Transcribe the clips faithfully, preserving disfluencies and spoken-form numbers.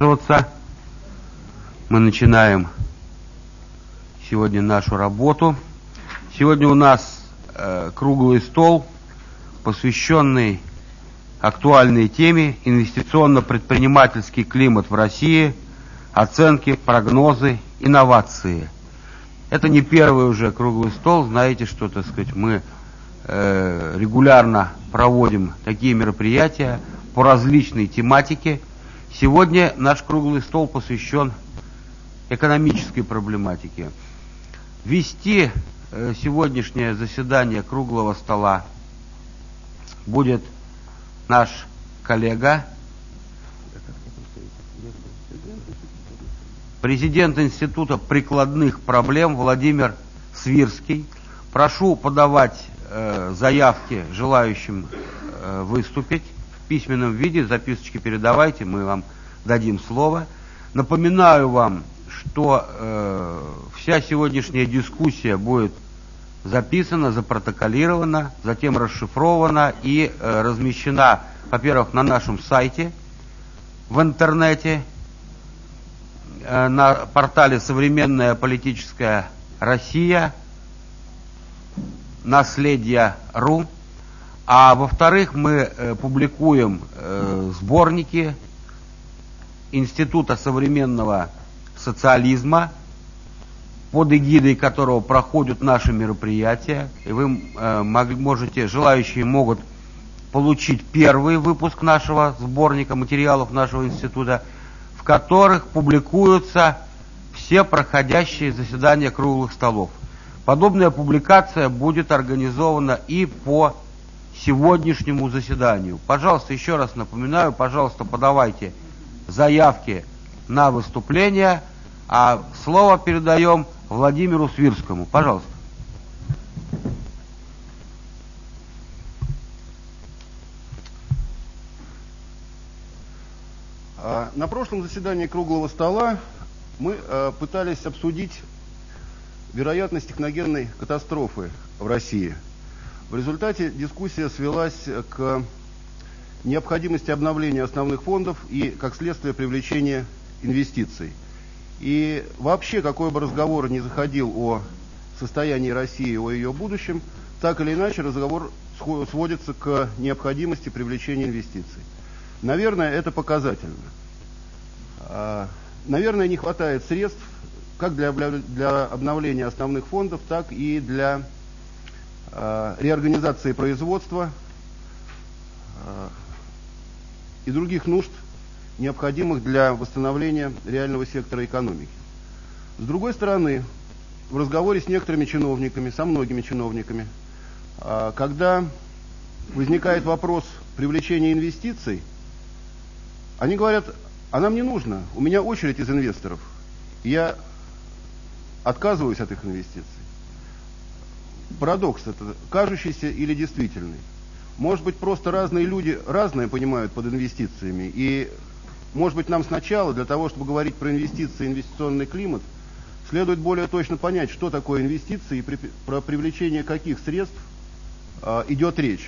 Мы начинаем сегодня нашу работу. Сегодня у нас э, круглый стол, посвященный актуальной теме инвестиционно-предпринимательский климат в России, оценки, прогнозы, инновации. Это не первый уже круглый стол. Знаете, что, так сказать, мы э, регулярно проводим такие мероприятия по различной тематике. Сегодня наш круглый стол посвящен экономической проблематике. Вести э, сегодняшнее заседание круглого стола будет наш коллега, президент Института прикладных проблем Владимир Свирский. Прошу подавать э, заявки желающим э, выступить в письменном виде. Записочки передавайте, мы вам дадим слово. Напоминаю вам, что э, вся сегодняшняя дискуссия будет записана, запротоколирована, затем расшифрована и э, размещена, во-первых, на нашем сайте, в интернете, э, на портале «Современная политическая Россия», «Наследие точка ру», а во-вторых, мы э, публикуем э, сборники Института современного социализма, под эгидой которого проходят наши мероприятия. И вы э, можете, желающие могут получить первый выпуск нашего сборника материалов нашего института, в которых публикуются все проходящие заседания круглых столов. Подобная публикация будет организована и по сегодняшнему заседанию. Пожалуйста, еще раз напоминаю, пожалуйста, подавайте заявки на выступление, а слово передаем Владимиру Свирскому. Пожалуйста. На прошлом заседании круглого стола мы пытались обсудить вероятность техногенной катастрофы в России. В результате дискуссия свелась к необходимости обновления основных фондов и, как следствие, привлечения инвестиций. И вообще, какой бы разговор ни заходил о состоянии России, о ее будущем, так или иначе разговор сводится к необходимости привлечения инвестиций. Наверное, это показательно. Наверное, не хватает средств как для обновления основных фондов, так и для реорганизации производства и других нужд, необходимых для восстановления реального сектора экономики. С другой стороны, в разговоре с некоторыми чиновниками, со многими чиновниками, когда возникает вопрос привлечения инвестиций, они говорят: а нам не нужно, у меня очередь из инвесторов, я отказываюсь от их инвестиций. Парадокс это, кажущийся или действительный. Может быть, просто разные люди разное понимают под инвестициями. И, может быть, нам сначала, для того, чтобы говорить про инвестиции и инвестиционный климат, следует более точно понять, что такое инвестиции и при, про привлечение каких средств э, идет речь.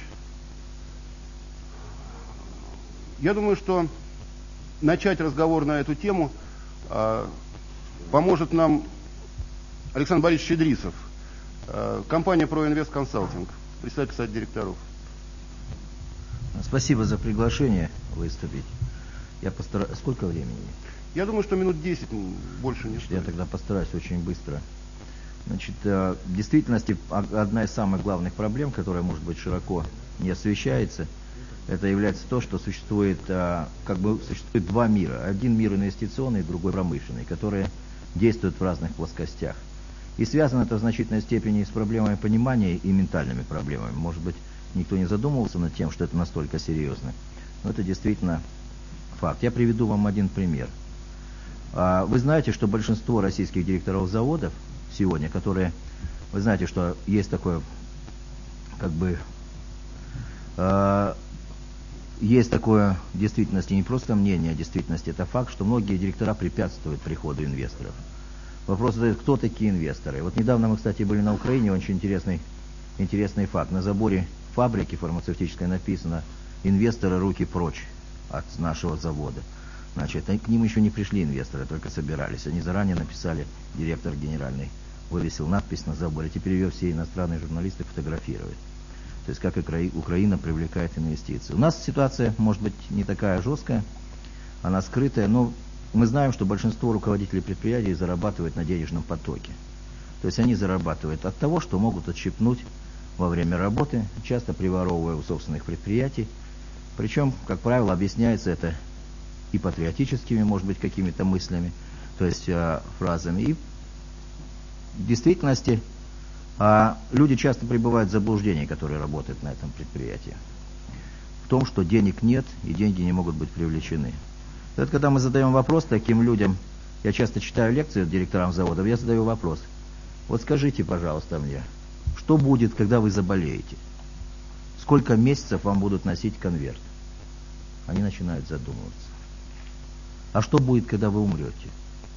Я думаю, что начать разговор на эту тему э, поможет нам Александр Борисович Щедрисов, э, компания «Проинвест Консалтинг», председатель совета директоров. Спасибо за приглашение выступить. Я постараюсь. Сколько времени? Я думаю, что минут десять, больше не стоит. Я тогда постараюсь очень быстро. Значит, в действительности одна из самых главных проблем, которая, может быть, широко не освещается, это является то, что существует, как бы, существует два мира. Один мир инвестиционный, другой промышленный, которые действуют в разных плоскостях. И связано это в значительной степени с проблемами понимания и ментальными проблемами. Может быть, никто не задумывался над тем, что это настолько серьезно. Но это действительно факт. Я приведу вам один пример. Вы знаете, что большинство российских директоров заводов сегодня, которые... Вы знаете, что есть такое, как бы... Есть такое в действительности, не просто мнение, а в действительности это факт, что многие директора препятствуют приходу инвесторов. Вопрос задает, кто такие инвесторы. Вот недавно мы, кстати, были на Украине, очень интересный, интересный факт. На заборе фабрики фармацевтической написано: инвесторы, руки прочь от нашего завода. Значит, к ним еще не пришли инвесторы, только собирались. Они заранее написали, директор генеральный вывесил надпись на заборе. Теперь ее все иностранные журналисты фотографируют. То есть, как Украина привлекает инвестиции. У нас ситуация, может быть, не такая жесткая, она скрытая, но мы знаем, что большинство руководителей предприятий зарабатывают на денежном потоке. То есть, они зарабатывают от того, что могут отщипнуть во время работы, часто приворовывая у собственных предприятий. Причем, как правило, объясняется это и патриотическими, может быть, какими-то мыслями, то есть э, фразами. И в действительности э, люди часто пребывают в заблуждении, которые работают на этом предприятии. В том, что денег нет и деньги не могут быть привлечены. Это когда мы задаем вопрос таким людям, я часто читаю лекции директорам заводов, я задаю вопрос. Вот скажите, пожалуйста, мне, что будет, когда вы заболеете? Сколько месяцев вам будут носить конверт? Они начинают задумываться. А что будет, когда вы умрете?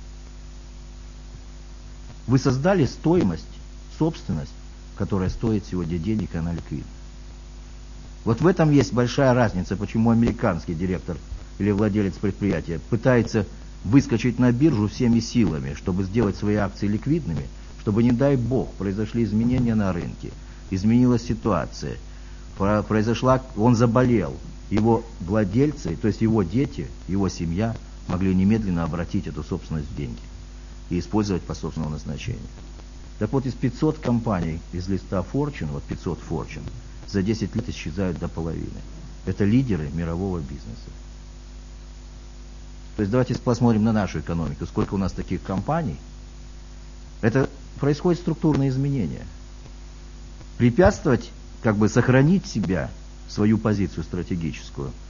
Вы создали стоимость, собственность, которая стоит сегодня денег, и она ликвидна. Вот в этом есть большая разница, почему американский директор или владелец предприятия пытается выскочить на биржу всеми силами, чтобы сделать свои акции ликвидными, чтобы, не дай бог, произошли изменения на рынке, изменилась ситуация, произошла, он заболел, его владельцы, то есть его дети, его семья могли немедленно обратить эту собственность в деньги и использовать по собственному назначению. Так вот, из пятисот компаний из листа Fortune, вот пятьсот Fortune, за десять лет исчезают до половины. Это лидеры мирового бизнеса. То есть давайте посмотрим на нашу экономику. Сколько у нас таких компаний? Это происходит структурные изменения. Препятствовать, как бы сохранить себя, свою позицию стратегическую –